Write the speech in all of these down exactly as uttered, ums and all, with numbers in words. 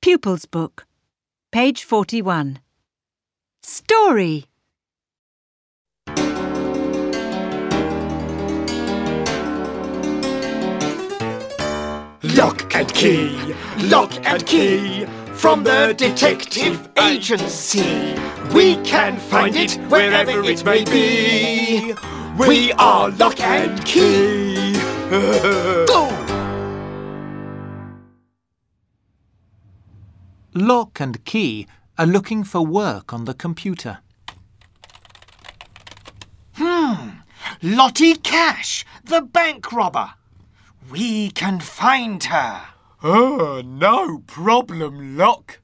Pupils Book, page forty-one. Story. Lock and key, lock and key, from the detective agency. We can find it wherever it may be. We are Lock and Key. Go! Lock and Key are looking for work on the computer. Hmm, Lottie Cash, the bank robber. We can find her. Oh, no problem, Lock.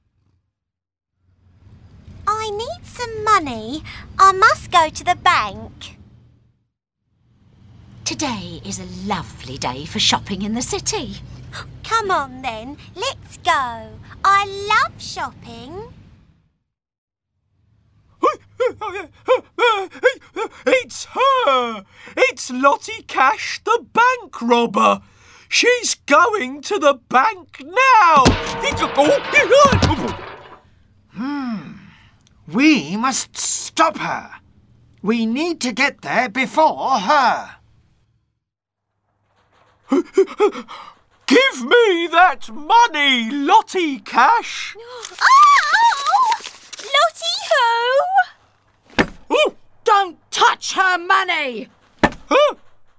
I need some money. I must go to the bank. Today is a lovely day for shopping in the city. Come on then, let's go. I love shopping. It's her! It's Lottie Cash, the bank robber. She's going to the bank now. Hmm. We must stop her. We need to get there before her. Give me that money, Lottie Cash. Oh! Lottie who? Oh! Don't touch her money! Huh?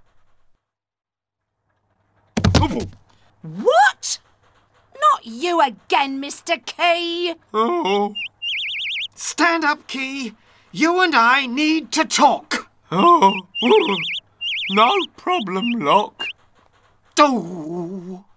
What? Not you again, Mister Key. Oh. Stand up, Key. You and I need to talk. Oh. No problem, Lock. Oh.